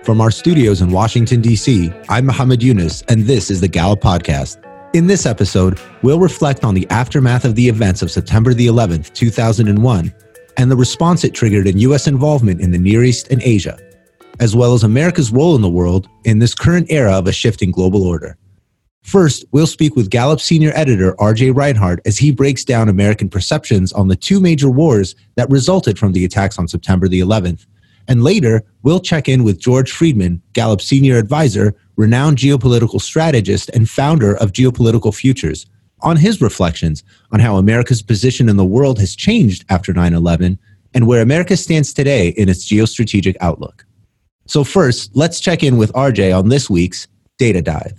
From our studios in Washington, D.C., I'm Muhammad Yunus, and this is the Gallup Podcast. In this episode, we'll reflect on the aftermath of the events of September the 11th, 2001, and the response it triggered in U.S. involvement in the Near East and Asia, as well as America's role in the world in this current era of a shifting global order. First, we'll speak with Gallup senior editor R.J. Reinhardt as he breaks down American perceptions on the two major wars that resulted from the attacks on September the 11th. And later, we'll check in with George Friedman, Gallup senior advisor, renowned geopolitical strategist, and founder of Geopolitical Futures, on his reflections on how America's position in the world has changed after 9/11 and where America stands today in its geostrategic outlook. So first, let's check in with RJ on this week's Data Dive.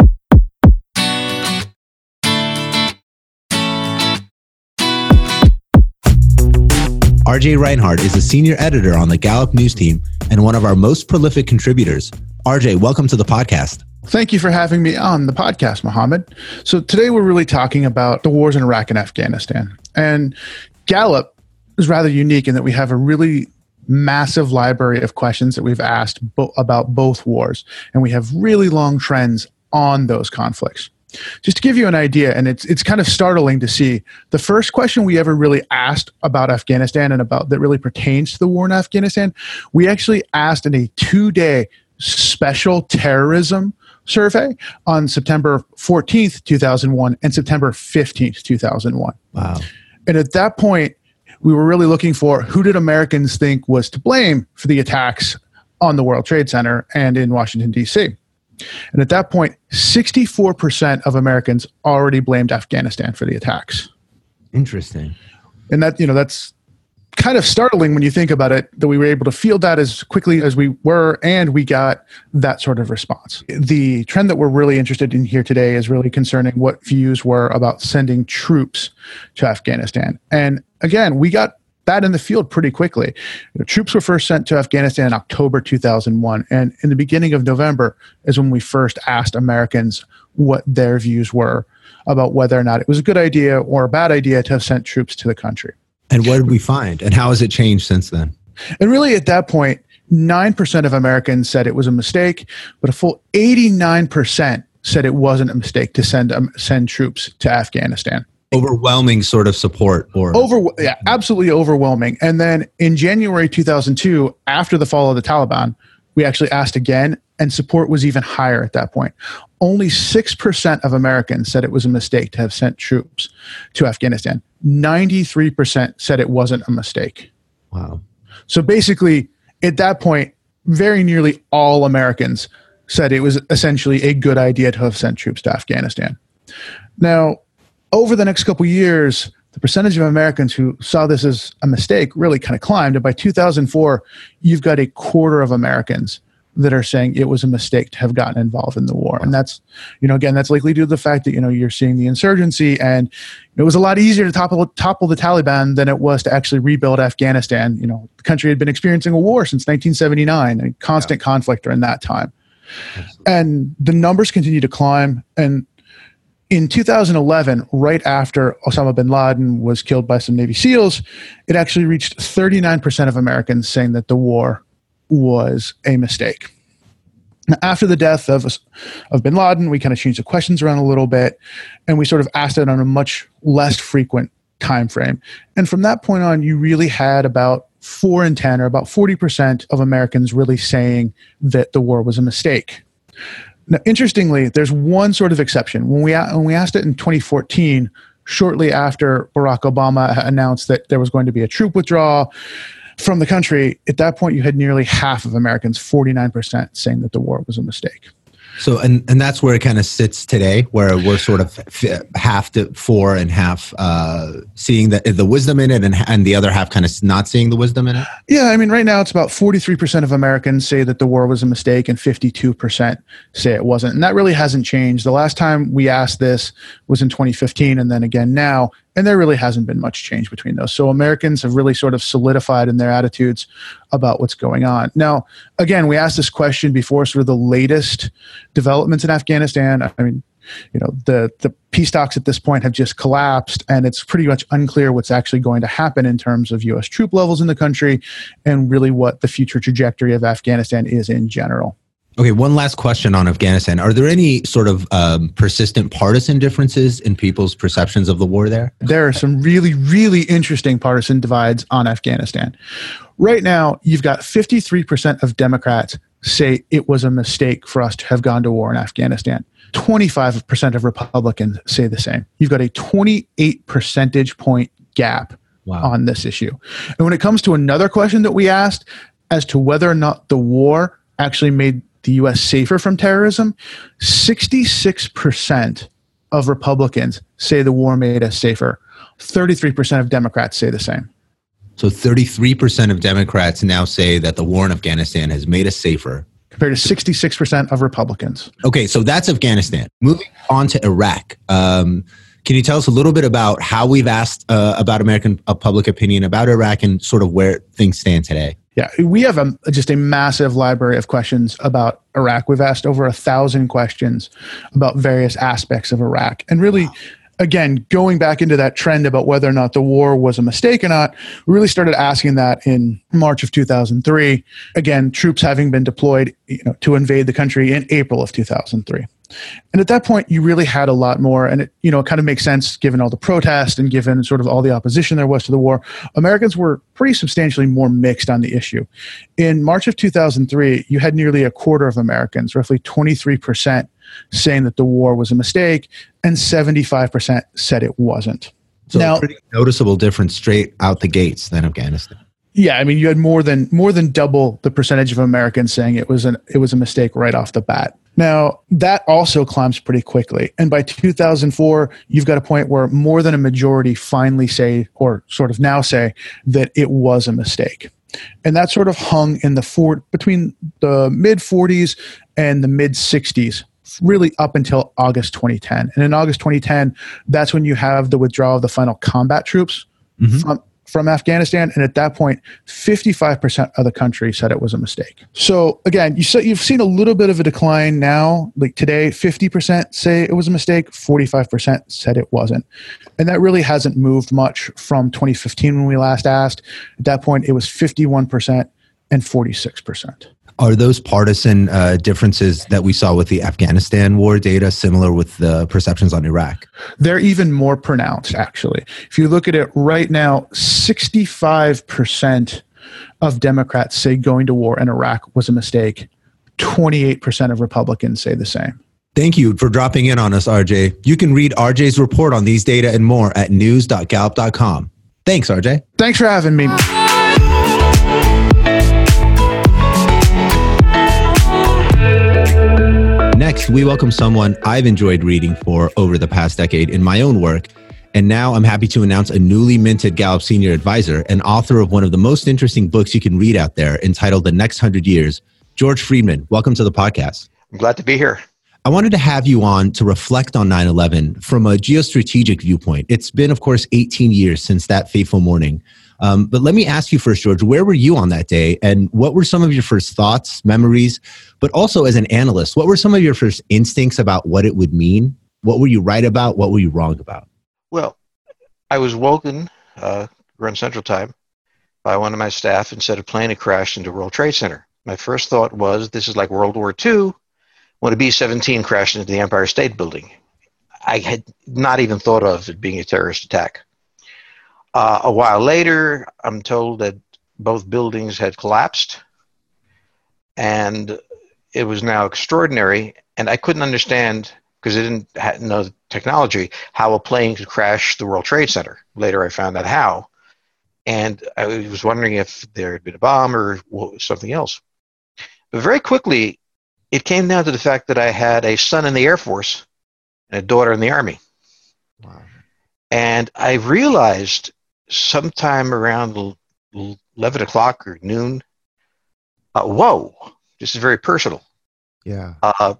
RJ Reinhardt is a senior editor on the Gallup News team and one of our most prolific contributors. RJ, welcome to the podcast. Thank you for having me on the podcast, Mohammed. So today we're really talking about the wars in Iraq and Afghanistan. And Gallup is rather unique in that we have a really massive library of questions that we've asked about both wars. And we have really long trends on those conflicts. Just to give you an idea, and it's kind of startling to see, the first question we ever really asked about Afghanistan and about that really pertains to the war in Afghanistan, we actually asked in a 2-day special terrorism survey on September 14th, 2001 and September 15th, 2001. Wow. And at that point, we were really looking for who did Americans think was to blame for the attacks on the World Trade Center and in Washington, D.C. And at that point, 64% of Americans already blamed Afghanistan for the attacks. Interesting. And that's kind of startling when you think about it, that we were able to field that as quickly as we were, and we got that sort of response. The trend that we're really interested in here today is really concerning what views were about sending troops to Afghanistan. And again, we got that in the field pretty quickly. Troops were first sent to Afghanistan in October 2001. And in the beginning of November is when we first asked Americans what their views were about whether or not it was a good idea or a bad idea to have sent troops to the country. And what did we find? And how has it changed since then? And really at that point, 9% of Americans said it was a mistake, but a full 89% said it wasn't a mistake to send troops to Afghanistan. Overwhelming sort of support, or absolutely overwhelming. And then in January 2002, after the fall of the Taliban, we actually asked again, and support was even higher at that point. Only 6% of Americans said it was a mistake to have sent troops to Afghanistan. 93% said it wasn't a mistake. Wow. So basically, at that point, very nearly all Americans said it was essentially a good idea to have sent troops to Afghanistan. Now, over the next couple of years, the percentage of Americans who saw this as a mistake really kind of climbed. And by 2004, you've got a quarter of Americans that are saying it was a mistake to have gotten involved in the war. And that's, again, that's likely due to the fact that, you're seeing the insurgency, and it was a lot easier to topple the Taliban than it was to actually rebuild Afghanistan. The country had been experiencing a war since 1979, and constant conflict during that time. Absolutely. And the numbers continue to climb. And in 2011, right after Osama bin Laden was killed by some Navy SEALs, it actually reached 39% of Americans saying that the war was a mistake. Now, after the death of bin Laden, we kind of changed the questions around a little bit, and we sort of asked it on a much less frequent time frame. And from that point on, you really had about 4 in 10, or about 40% of Americans really saying that the war was a mistake. Now, interestingly, there's one sort of exception. When we asked it in 2014, shortly after Barack Obama announced that there was going to be a troop withdrawal from the country, at that point, you had nearly half of Americans, 49%, saying that the war was a mistake. So, and that's where it kind of sits today, where we're sort of half to 4 and half seeing the wisdom in it, and the other half kind of not seeing the wisdom in it? Yeah, I mean, right now it's about 43% of Americans say that the war was a mistake, and 52% say it wasn't. And that really hasn't changed. The last time we asked this was in 2015, and then again now, and there really hasn't been much change between those. So Americans have really sort of solidified in their attitudes about what's going on. Now, again, we asked this question before sort of the latest developments in Afghanistan. I mean, the peace talks at this point have just collapsed, and it's pretty much unclear what's actually going to happen in terms of U.S. troop levels in the country and really what the future trajectory of Afghanistan is in general. Okay, one last question on Afghanistan. Are there any sort of persistent partisan differences in people's perceptions of the war there? There are some really, really interesting partisan divides on Afghanistan. Right now, you've got 53% of Democrats say it was a mistake for us to have gone to war in Afghanistan. 25% of Republicans say the same. You've got a 28 percentage point gap on this issue. And when it comes to another question that we asked as to whether or not the war actually made the U.S. safer from terrorism, 66% of Republicans say the war made us safer. 33% of Democrats say the same. So 33% of Democrats now say that the war in Afghanistan has made us safer. Compared to 66% of Republicans. Okay, so that's Afghanistan. Moving on to Iraq. Can you tell us a little bit about how we've asked about American public opinion about Iraq and sort of where things stand today? Yeah, we have just a massive library of questions about Iraq. We've asked over 1,000 questions about various aspects of Iraq. And really, again, going back into that trend about whether or not the war was a mistake or not, we really started asking that in March of 2003. Again, troops having been deployed, to invade the country in April of 2003. And at that point, you really had a lot more, and it kind of makes sense given all the protests and given sort of all the opposition there was to the war. Americans were pretty substantially more mixed on the issue. In March of 2003, you had nearly a quarter of Americans, roughly 23%, saying that the war was a mistake, and 75% said it wasn't. So now, a pretty noticeable difference straight out the gates than Afghanistan. Yeah, I mean, you had more than double the percentage of Americans saying it was a mistake right off the bat. Now, that also climbs pretty quickly. And by 2004, you've got a point where more than a majority finally say, or sort of now say, that it was a mistake. And that sort of hung in between the mid-40s and the mid-60s, really up until August 2010. And in August 2010, that's when you have the withdrawal of the final combat troops from Afghanistan. And at that point, 55% of the country said it was a mistake. So again, you've seen a little bit of a decline now. Like today, 50% say it was a mistake, 45% said it wasn't. And that really hasn't moved much from 2015 when we last asked. At that point, it was 51% and 46%. Are those partisan differences that we saw with the Afghanistan war data similar with the perceptions on Iraq? They're even more pronounced, actually. If you look at it right now, 65% of Democrats say going to war in Iraq was a mistake. 28% of Republicans say the same. Thank you for dropping in on us, RJ. You can read RJ's report on these data and more at news.gallup.com. Thanks, RJ. Thanks for having me. Next, we welcome someone I've enjoyed reading for over the past decade in my own work. And now I'm happy to announce a newly minted Gallup Senior Advisor and author of one of the most interesting books you can read out there entitled The Next 100 Years. George Friedman, welcome to the podcast. I'm glad to be here. I wanted to have you on to reflect on 9/11 from a geostrategic viewpoint. It's been, of course, 18 years since that fateful morning. But let me ask you first, George, where were you on that day? And what were some of your first thoughts, memories, but also as an analyst, what were some of your first instincts about what it would mean? What were you right about? What were you wrong about? Well, I was woken around Central Time by one of my staff and said a plane had crashed into World Trade Center. My first thought was, this is like World War II when a B-17 crashed into the Empire State Building. I had not even thought of it being a terrorist attack. A while later, I'm told that both buildings had collapsed, and it was now extraordinary, and I couldn't understand, because I didn't know the technology, how a plane could crash the World Trade Center. Later, I found out how, and I was wondering if there had been a bomb or something else. But very quickly, it came down to the fact that I had a son in the Air Force and a daughter in the Army. Wow. And I realized sometime around 11 o'clock or noon, whoa, this is very personal. Yeah.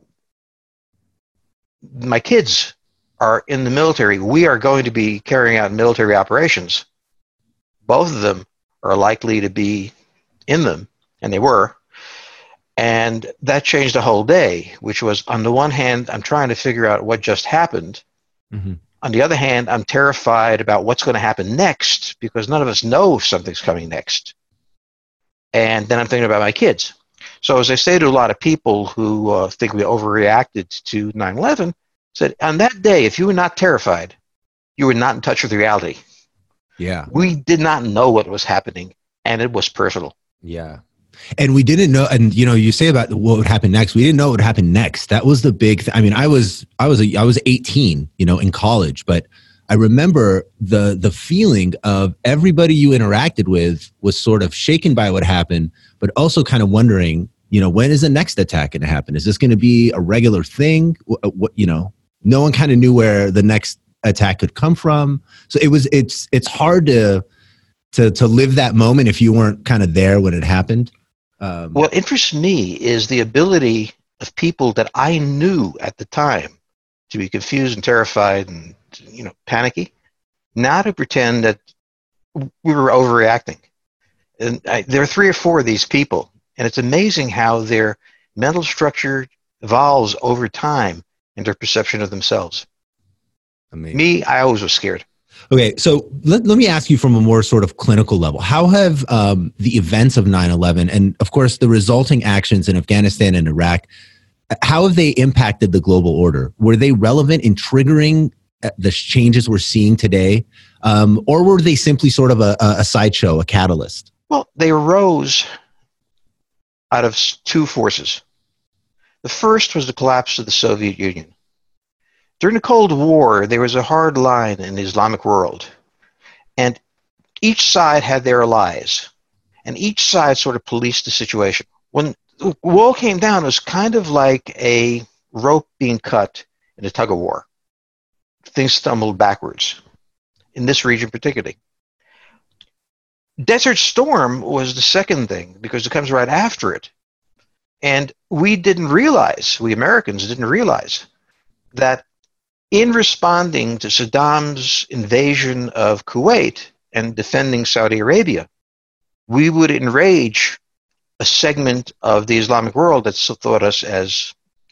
My kids are in the military. We are going to be carrying out military operations. Both of them are likely to be in them, and they were. And that changed the whole day, which was, on the one hand, I'm trying to figure out what just happened. Mm-hmm. On the other hand, I'm terrified about what's going to happen next, because none of us know if something's coming next. And then I'm thinking about my kids. So as I say to a lot of people who think we overreacted to 9/11, said on that day, if you were not terrified, you were not in touch with reality. Yeah. We did not know what was happening, and it was personal. Yeah. And we didn't know, and you say about what would happen next. We didn't know what would happen next. That was the big thing. I mean, I was 18, in college, but I remember the feeling of everybody you interacted with was sort of shaken by what happened, but also kind of wondering, when is the next attack going to happen? Is this going to be a regular thing? No one kind of knew where the next attack could come from. So it's hard to live that moment if you weren't kind of there when it happened. What interests me is the ability of people that I knew at the time to be confused and terrified and panicky, now to pretend that we were overreacting. And there are 3 or 4 of these people, and it's amazing how their mental structure evolves over time in their perception of themselves. Amazing. Me, I always was scared. Okay, so let me ask you from a more sort of clinical level. How have the events of 9/11 and, of course, the resulting actions in Afghanistan and Iraq, how have they impacted the global order? Were they relevant in triggering the changes we're seeing today? Or were they simply sort of a sideshow, a catalyst? Well, they arose out of 2 forces. The first was the collapse of the Soviet Union. During the Cold War, there was a hard line in the Islamic world, and each side had their allies, and each side sort of policed the situation. When the wall came down, it was kind of like a rope being cut in a tug-of-war. Things stumbled backwards, in this region particularly. Desert Storm was the second thing, because it comes right after it. And we Americans didn't realize that in responding to Saddam's invasion of Kuwait and defending Saudi Arabia, we would enrage a segment of the Islamic world that thought us as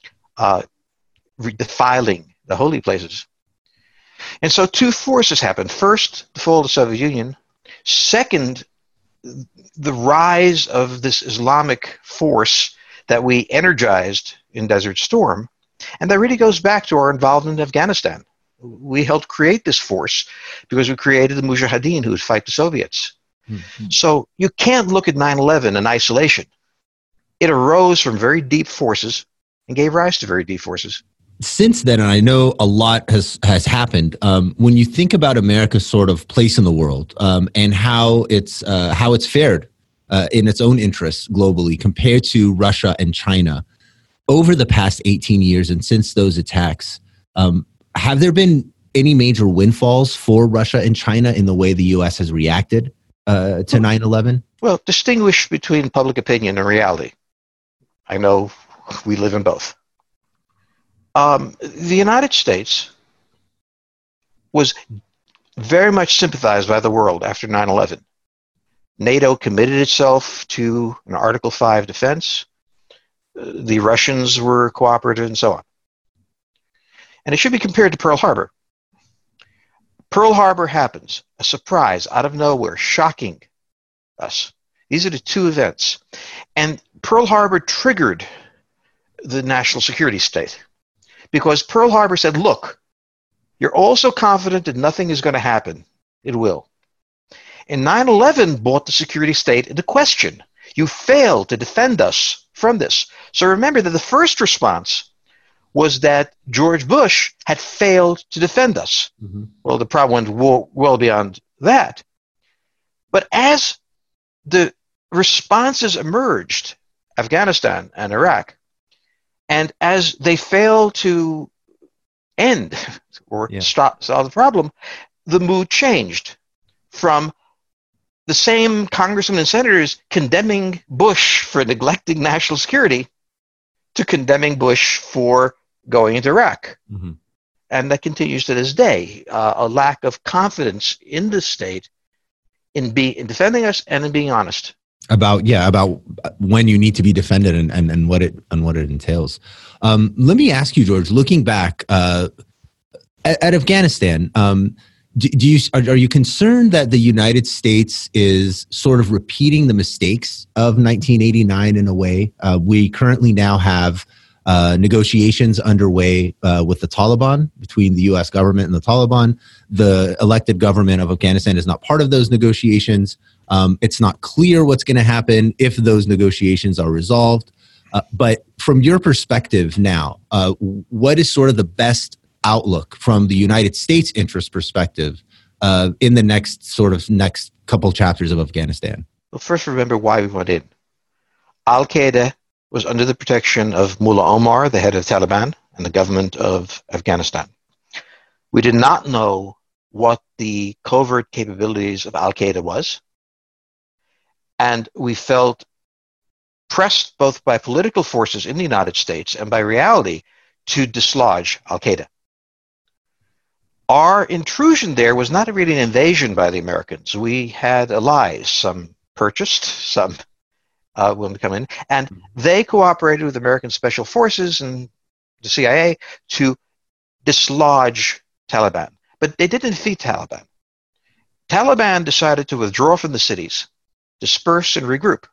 defiling the holy places. And so 2 forces happened. First, the fall of the Soviet Union. Second, the rise of this Islamic force that we energized in Desert Storm. And that really goes back to our involvement in Afghanistan. We helped create this force because we created the Mujahideen who would fight the Soviets. Mm-hmm. So you can't look at 9/11 in isolation. It arose from very deep forces and gave rise to very deep forces. Since then, and I know a lot has happened, when you think about America's sort of place in the world and how it's fared in its own interests globally compared to Russia and China, over the past 18 years and since those attacks, have there been any major windfalls for Russia and China in the way the U.S. has reacted to 9/11? Well, distinguish between public opinion and reality. I know we live in both. The United States was very much sympathized by the world after 9/11. NATO committed itself to an Article 5 defense. The Russians were cooperative and so on. And it should be compared to Pearl Harbor. Pearl Harbor happens, a surprise out of nowhere, shocking us. These are the 2 events. And Pearl Harbor triggered the national security state because Pearl Harbor said, look, you're all so confident that nothing is going to happen. It will. And 9/11 brought the security state into question. You failed to defend us from this. So remember that the first response was that George Bush had failed to defend us. Mm-hmm. Well, the problem went well beyond that. But as the responses emerged, Afghanistan and Iraq, and as they failed to end or solve the problem, the mood changed from the same congressmen and senators condemning Bush for neglecting national security to condemning Bush for going into Iraq. Mm-hmm. And that continues to this day, a lack of confidence in the state in defending us and in being honest. About when you need to be defended and what it entails. Let me ask you, George, looking back at Afghanistan, Are you concerned that the United States is sort of repeating the mistakes of 1989 in a way? We currently now have negotiations underway with the Taliban, between the U.S. government and the Taliban. The elected government of Afghanistan is not part of those negotiations. It's not clear what's going to happen if those negotiations are resolved. But from your perspective now, what is sort of the best outlook from the United States interest perspective in the next couple chapters of Afghanistan? Well, first remember why we went in. Al-Qaeda was under the protection of Mullah Omar, the head of Taliban, and the government of Afghanistan. We did not know what the covert capabilities of Al-Qaeda was, and we felt pressed both by political forces in the United States and by reality to dislodge Al-Qaeda. Our intrusion there was not really an invasion by the Americans. We had allies, some purchased, some willing to come in, and they cooperated with American special forces and the CIA to dislodge Taliban. But they didn't defeat Taliban. Taliban decided to withdraw from the cities, disperse and regroup.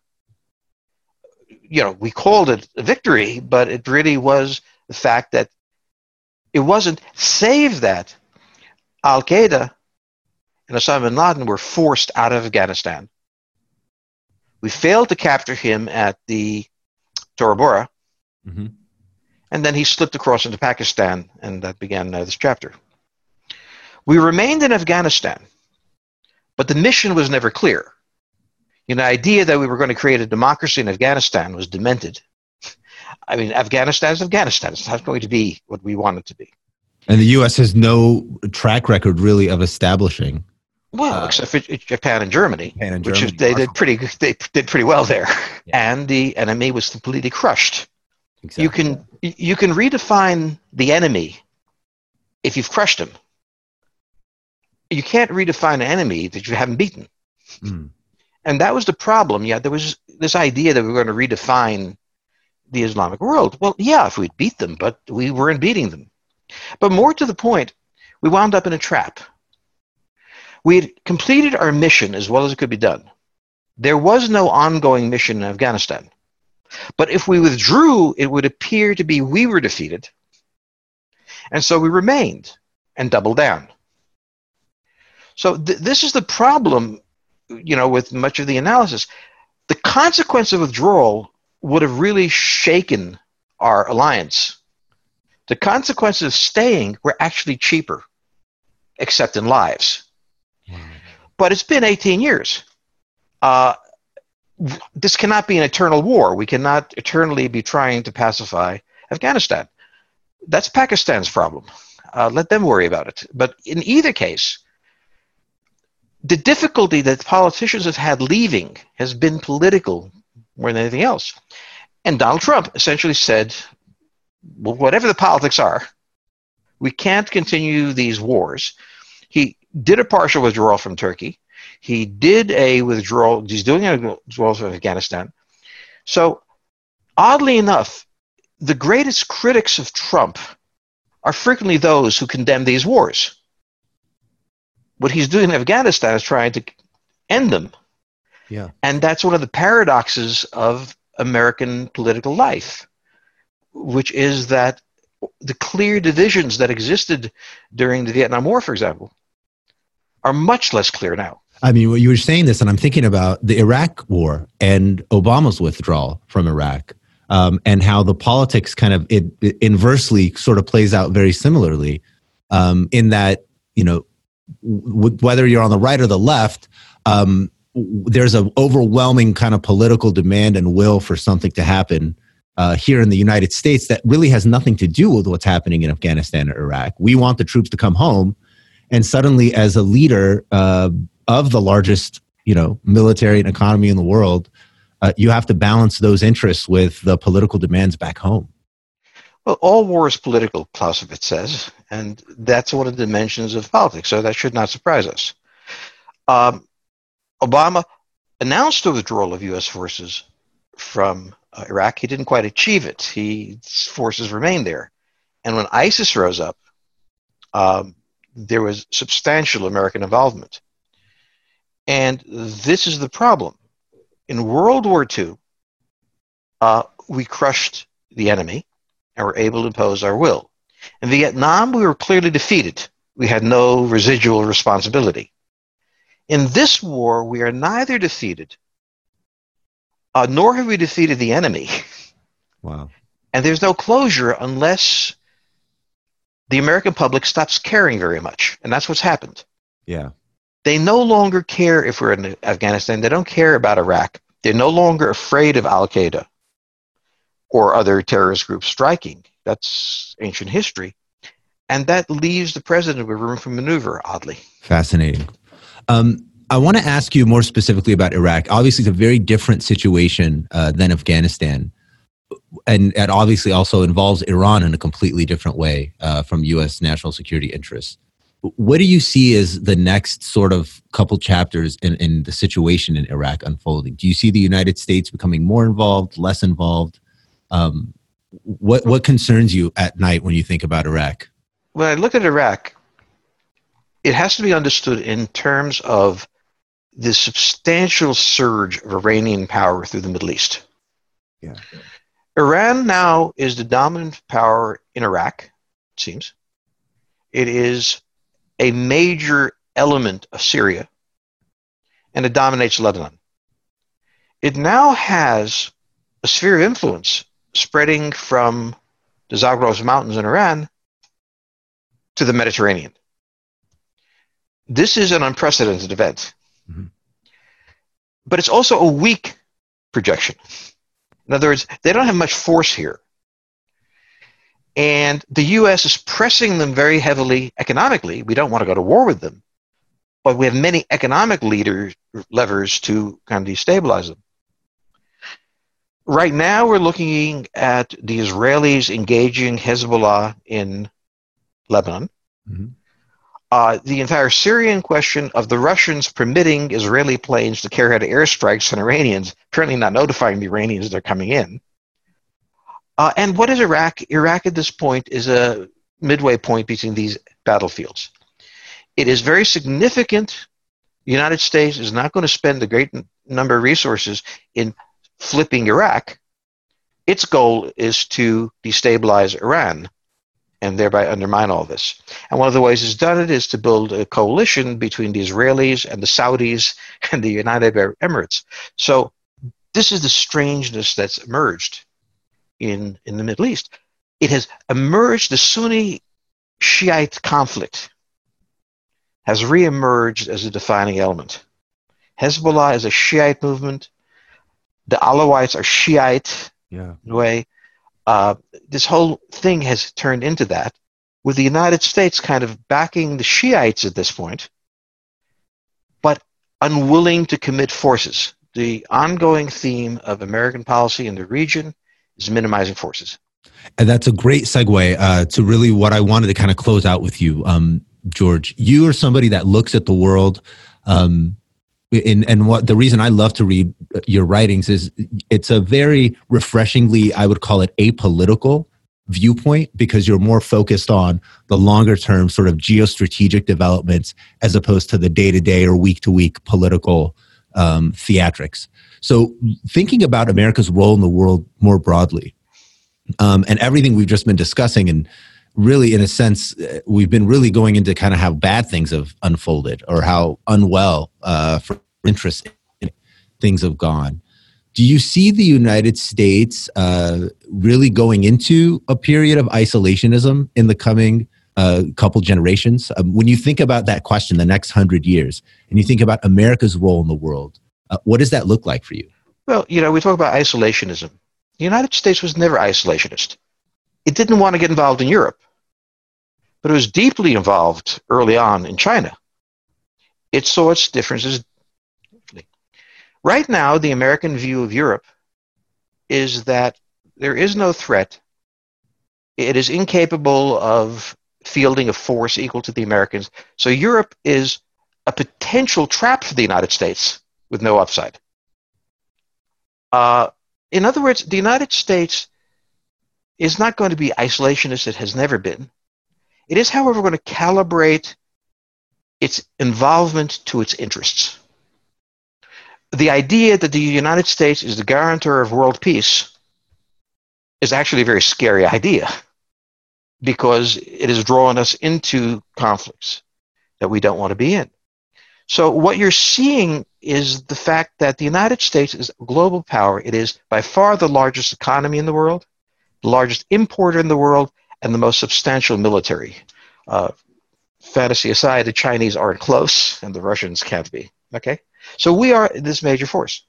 We called it a victory, but it really was the fact that it wasn't save that Al-Qaeda and Osama bin Laden were forced out of Afghanistan. We failed to capture him at the Tora Bora, and then he slipped across into Pakistan, and that began this chapter. We remained in Afghanistan, but the mission was never clear. The idea that we were going to create a democracy in Afghanistan was demented. I mean, Afghanistan is Afghanistan. It's not going to be what we want it to be. And the U.S. has no track record, really, of establishing. Well, except for Japan and Germany, they did pretty well there, yeah. And the enemy was completely crushed. Exactly. You can redefine the enemy if you've crushed him. You can't redefine an enemy that you haven't beaten. And that was the problem. Yeah, there was this idea that we were going to redefine the Islamic world. Well, yeah, if we'd beat them, but we weren't beating them. But more to the point, we wound up in a trap. We had completed our mission as well as it could be done. There was no ongoing mission in Afghanistan. But if we withdrew, it would appear to be we were defeated. And so we remained and doubled down. So this is the problem, with much of the analysis. The consequence of withdrawal would have really shaken our alliance. The consequences of staying were actually cheaper, except in lives. But it's been 18 years. This cannot be an eternal war. We cannot eternally be trying to pacify Afghanistan. That's Pakistan's problem. Let them worry about it. But in either case, the difficulty that politicians have had leaving has been political more than anything else. And Donald Trump essentially said, well, whatever the politics are, we can't continue these wars. He did a partial withdrawal from Turkey. He did a withdrawal. He's doing a withdrawal from Afghanistan. So, oddly enough, the greatest critics of Trump are frequently those who condemn these wars. What he's doing in Afghanistan is trying to end them. Yeah. And that's one of the paradoxes of American political life, which is that the clear divisions that existed during the Vietnam War, for example, are much less clear now. I mean, what you were saying this, and I'm thinking about the Iraq War and Obama's withdrawal from Iraq, and how the politics kind of it inversely sort of plays out very similarly, in that, whether you're on the right or the left, there's an overwhelming kind of political demand and will for something to happen here in the United States that really has nothing to do with what's happening in Afghanistan or Iraq. We want the troops to come home. And suddenly, as a leader of the largest, military and economy in the world, you have to balance those interests with the political demands back home. Well, all war is political, Clausewitz says, and that's one of the dimensions of politics, so that should not surprise us. Obama announced the withdrawal of U.S. forces from Iraq. He didn't quite achieve it. His forces remained there. And when ISIS rose up, there was substantial American involvement. And this is the problem. In World War II, we crushed the enemy and were able to impose our will. In Vietnam, we were clearly defeated. We had no residual responsibility. In this war, we are neither defeated, nor have we defeated the enemy. Wow. And there's no closure unless the American public stops caring very much. And that's what's happened. Yeah. They no longer care if we're in Afghanistan. They don't care about Iraq. They're no longer afraid of Al-Qaeda or other terrorist groups striking. That's ancient history. And that leaves the president with room for maneuver, oddly. Fascinating. I want to ask you more specifically about Iraq. Obviously, it's a very different situation than Afghanistan. And it obviously also involves Iran in a completely different way from U.S. national security interests. What do you see as the next sort of couple chapters in the situation in Iraq unfolding? Do you see the United States becoming more involved, less involved? What concerns you at night when you think about Iraq? When I look at Iraq, it has to be understood in terms of the substantial surge of Iranian power through the Middle East. Yeah. Iran now is the dominant power in Iraq, it seems. It is a major element of Syria, and it dominates Lebanon. It now has a sphere of influence spreading from the Zagros Mountains in Iran to the Mediterranean. This is an unprecedented event. Mm-hmm. But it's also a weak projection. In other words, they don't have much force here. And the U.S. is pressing them very heavily economically. We don't want to go to war with them. But we have many economic levers to kind of destabilize them. Right now, we're looking at the Israelis engaging Hezbollah in Lebanon. Mm-hmm. The entire Syrian question of the Russians permitting Israeli planes to carry out airstrikes on Iranians, currently not notifying the Iranians they're coming in. And what is Iraq? Iraq at this point is a midway point between these battlefields. It is very significant. The United States is not going to spend a great number of resources in flipping Iraq. Its goal is to destabilize Iran and thereby undermine all this. And one of the ways it's done it is to build a coalition between the Israelis and the Saudis and the United Arab Emirates. So this is the strangeness that's emerged in the Middle East. It has emerged, the Sunni Shiite conflict has reemerged as a defining element. Hezbollah is a Shiite movement. The Alawites are Shiite in a way. This whole thing has turned into that, with the United States kind of backing the Shiites at this point, but unwilling to commit forces. The ongoing theme of American policy in the region is minimizing forces. And that's a great segue to really what I wanted to kind of close out with you, George. You are somebody that looks at the world, and what the reason I love to read your writings is it's a very refreshingly, I would call it, apolitical viewpoint, because you're more focused on the longer term sort of geostrategic developments as opposed to the day-to-day or week-to-week political theatrics. So thinking about America's role in the world more broadly, and everything we've just been discussing, and really, in a sense, we've been really going into kind of how bad things have unfolded or how unwell for interest in things have gone. Do you see the United States really going into a period of isolationism in the coming couple generations? When you think about that question, the next 100 years, and you think about America's role in the world, what does that look like for you? Well, we talk about isolationism. The United States was never isolationist. It didn't want to get involved in Europe, but it was deeply involved early on in China. It saw its differences. Right now, the American view of Europe is that there is no threat. It is incapable of fielding a force equal to the Americans. So Europe is a potential trap for the United States with no upside. In other words, the United States is not going to be isolationist. It has never been. It is, however, going to calibrate its involvement to its interests. The idea that the United States is the guarantor of world peace is actually a very scary idea, because it is drawing us into conflicts that we don't want to be in. So what you're seeing is the fact that the United States is a global power. It is by far the largest economy in the world, the largest importer in the world, and the most substantial military. Fantasy aside, the Chinese aren't close, and the Russians can't be. Okay? So we are this major force.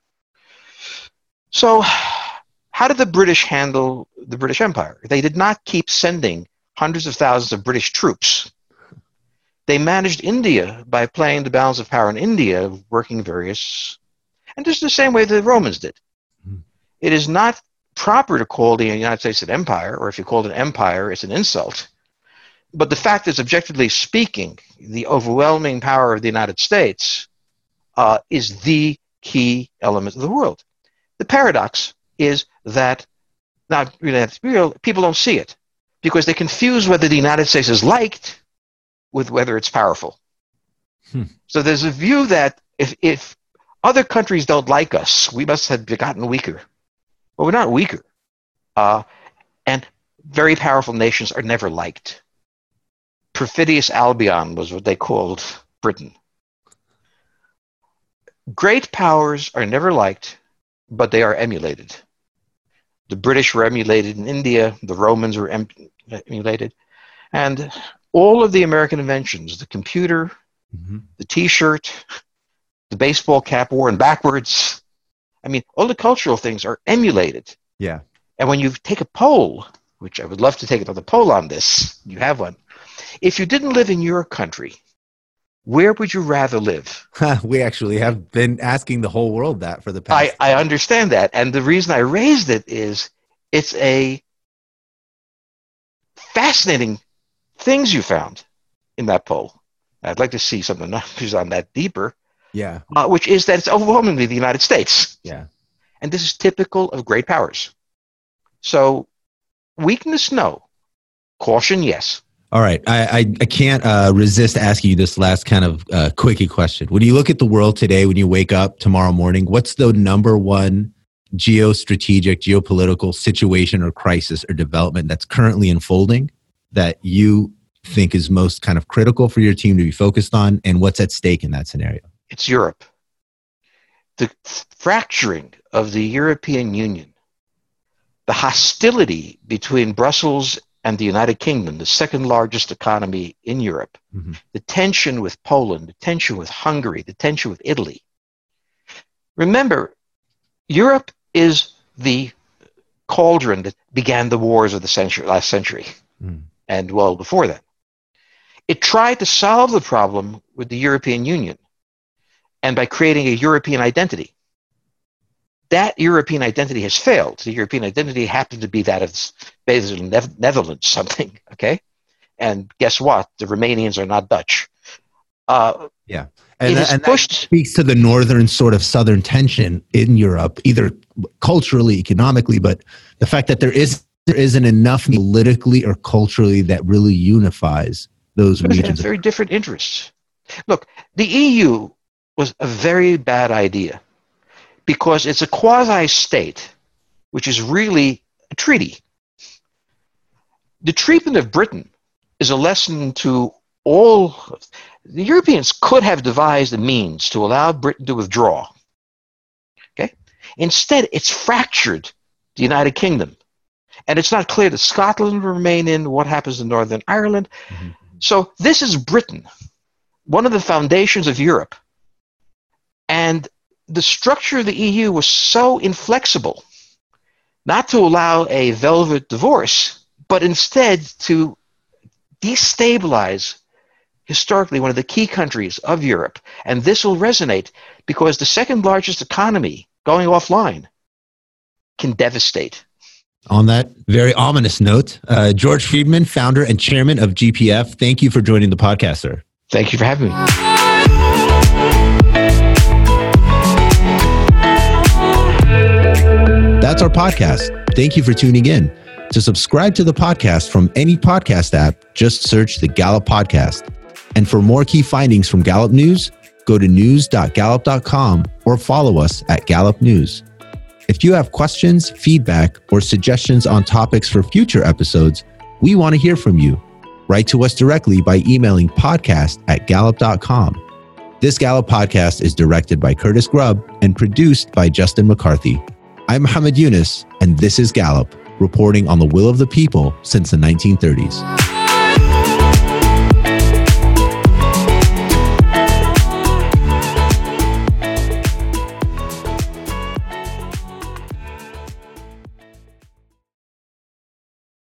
So how did the British handle the British Empire? They did not keep sending hundreds of thousands of British troops. They managed India by playing the balance of power in India, working various, and just the same way the Romans did. It is not proper to call the United States an empire, or if you call it an empire, it's an insult. But the fact is, objectively speaking, the overwhelming power of the United States is the key element of the world. The paradox is that, not really real, people don't see it, because they confuse whether the United States is liked with whether it's powerful. So there's a view that if other countries don't like us, we must have gotten weaker. Well, we're not weaker. And very powerful nations are never liked. Perfidious Albion was what they called Britain. Great powers are never liked, but they are emulated. The British were emulated in India. The Romans were emulated. And all of the American inventions, the computer, the T-shirt, the baseball cap worn backwards, I mean, all the cultural things are emulated. Yeah. And when you take a poll, which I would love to take another poll on this, you have one. If you didn't live in your country, where would you rather live? We actually have been asking the whole world that for the past. I understand that. And the reason I raised it is it's a fascinating things you found in that poll. I'd like to see some of the numbers on that deeper. Yeah. Which is that it's overwhelmingly the United States. Yeah. And this is typical of great powers. So weakness, no. Caution, yes. All right. I can't resist asking you this last kind of quickie question. When you look at the world today, when you wake up tomorrow morning, what's the number one geostrategic, geopolitical situation or crisis or development that's currently unfolding that you think is most kind of critical for your team to be focused on, and what's at stake in that scenario? It's Europe. The fracturing of the European Union, the hostility between Brussels and the United Kingdom, the second largest economy in Europe, the tension with Poland, the tension with Hungary, the tension with Italy. Remember, Europe is the cauldron that began the wars of the last century, and well before that. It tried to solve the problem with the European Union and by creating a European identity. That European identity has failed. The European identity happened to be that of basically Netherlands something, okay? And guess what? The Romanians are not Dutch. Yeah. And that speaks to the northern sort of southern tension in Europe, either culturally, economically, but the fact that there isn't enough politically or culturally that really unifies those regions. Very different interests. Look, the EU was a very bad idea because it's a quasi-state, which is really a treaty. The treatment of Britain is a lesson to all. The Europeans could have devised a means to allow Britain to withdraw. Okay? Instead, it's fractured the United Kingdom. And it's not clear that Scotland will remain in, what happens in Northern Ireland. So this is Britain, one of the foundations of Europe. And the structure of the EU was so inflexible, not to allow a velvet divorce, but instead to destabilize historically one of the key countries of Europe. And this will resonate because the second largest economy going offline can devastate. On that very ominous note, George Friedman, founder and chairman of GPF, thank you for joining the podcast, sir. Thank you for having me. That's our podcast. Thank you for tuning in. To subscribe to the podcast from any podcast app, just search the Gala Podcast. And for more key findings from Gallup News, go to news.gallup.com or follow us at Gallup News. If you have questions, feedback, or suggestions on topics for future episodes, we want to hear from you. Write to us directly by emailing podcast@gallup.com. This Gallup podcast is directed by Curtis Grubb and produced by Justin McCarthy. I'm Muhammad Yunus, and this is Gallup, reporting on the will of the people since the 1930s.